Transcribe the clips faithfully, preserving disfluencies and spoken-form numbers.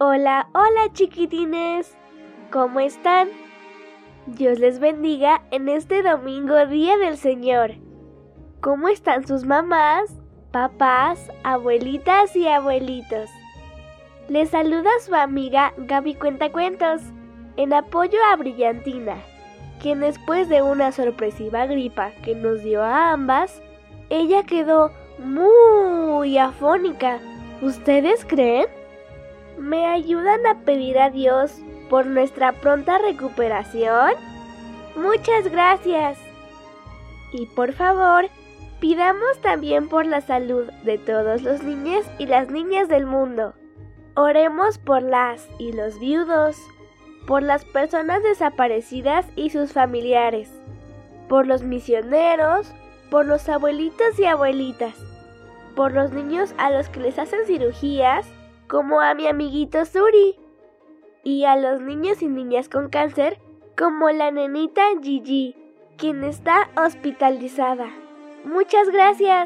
Hola, hola chiquitines, ¿cómo están? Dios les bendiga en este domingo Día del Señor. ¿Cómo están sus mamás, papás, abuelitas y abuelitos? Les saluda su amiga Gaby Cuentacuentos, en apoyo a Brillantina, quien después de una sorpresiva gripa que nos dio a ambas, ella quedó muy afónica. ¿Ustedes creen? ¿Me ayudan a pedir a Dios por nuestra pronta recuperación? Muchas gracias. Y por favor, pidamos también por la salud de todos los niños y las niñas del mundo. Oremos por las y los viudos, por las personas desaparecidas y sus familiares, por los misioneros, por los abuelitos y abuelitas, por los niños a los que les hacen cirugías, como a mi amiguito Suri, y a los niños y niñas con cáncer, como la nenita Gigi, quien está hospitalizada. Muchas gracias.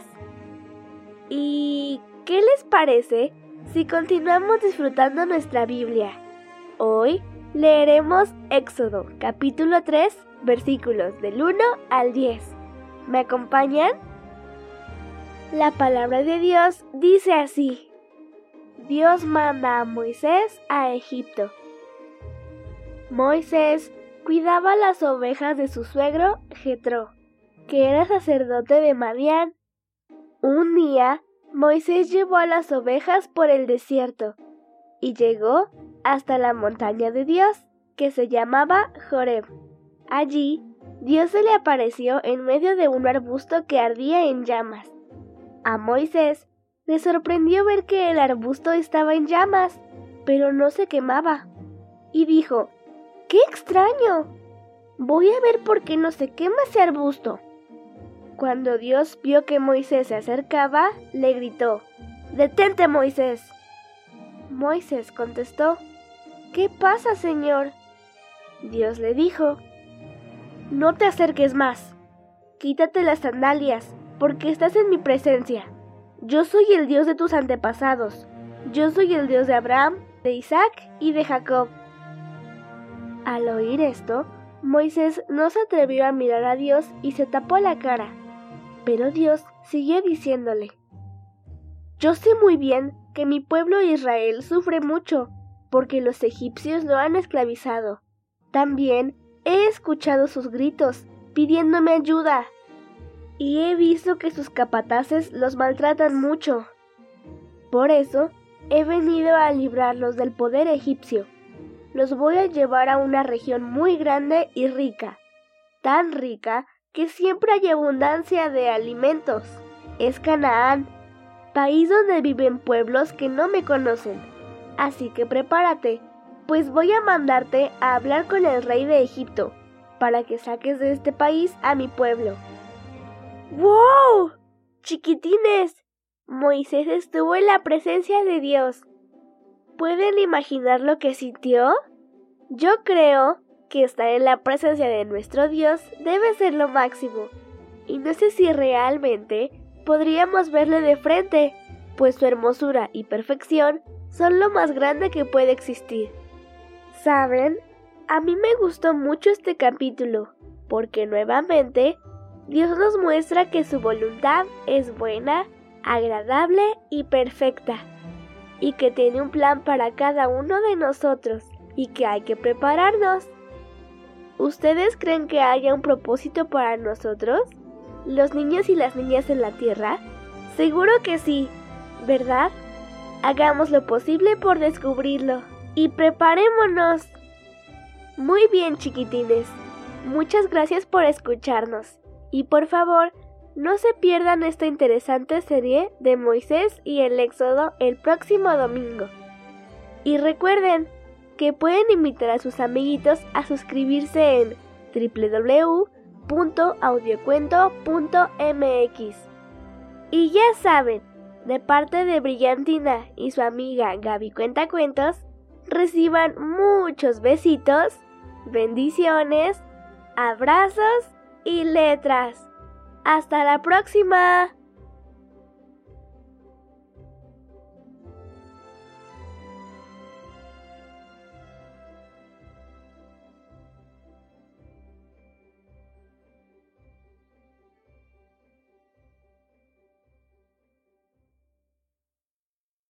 ¿Y qué les parece si continuamos disfrutando nuestra Biblia? Hoy leeremos Éxodo, capítulo tres, versículos del uno al diez. ¿Me acompañan? La palabra de Dios dice así: Dios manda a Moisés a Egipto. Moisés cuidaba las ovejas de su suegro Jetro, que era sacerdote de Madián. Un día, Moisés llevó a las ovejas por el desierto y llegó hasta la montaña de Dios, que se llamaba Joreb. Allí, Dios se le apareció en medio de un arbusto que ardía en llamas. A Moisés le sorprendió ver que el arbusto estaba en llamas, pero no se quemaba. Y dijo: ¡qué extraño! Voy a ver por qué no se quema ese arbusto. Cuando Dios vio que Moisés se acercaba, le gritó: ¡detente, Moisés! Moisés contestó: ¿qué pasa, Señor? Dios le dijo: no te acerques más. Quítate las sandalias, porque estás en mi presencia. Yo soy el Dios de tus antepasados. Yo soy el Dios de Abraham, de Isaac y de Jacob. Al oír esto, Moisés no se atrevió a mirar a Dios y se tapó la cara. Pero Dios siguió diciéndole: yo sé muy bien que mi pueblo Israel sufre mucho, porque los egipcios lo han esclavizado. También he escuchado sus gritos, pidiéndome ayuda. Y he visto que sus capataces los maltratan mucho. Por eso he venido a librarlos del poder egipcio. Los voy a llevar a una región muy grande y rica, tan rica que siempre hay abundancia de alimentos. Es Canaán, país donde viven pueblos que no me conocen. Así que prepárate, pues voy a mandarte a hablar con el rey de Egipto, para que saques de este país a mi pueblo. ¡Wow! Chiquitines, Moisés estuvo en la presencia de Dios. ¿Pueden imaginar lo que sintió? Yo creo que estar en la presencia de nuestro Dios debe ser lo máximo. Y no sé si realmente podríamos verle de frente, pues su hermosura y perfección son lo más grande que puede existir. ¿Saben? A mí me gustó mucho este capítulo, porque nuevamente Dios nos muestra que su voluntad es buena, agradable y perfecta, y que tiene un plan para cada uno de nosotros, y que hay que prepararnos. ¿Ustedes creen que haya un propósito para nosotros, los niños y las niñas en la tierra? Seguro que sí, ¿verdad? Hagamos lo posible por descubrirlo, y preparémonos. Muy bien, chiquitines, muchas gracias por escucharnos. Y por favor, no se pierdan esta interesante serie de Moisés y el Éxodo el próximo domingo. Y recuerden que pueden invitar a sus amiguitos a suscribirse en doble u doble u doble u punto audiocuento punto m x. Y ya saben, de parte de Brillantina y su amiga Gaby Cuentacuentos, reciban muchos besitos, bendiciones, abrazos y letras. ¡Hasta la próxima!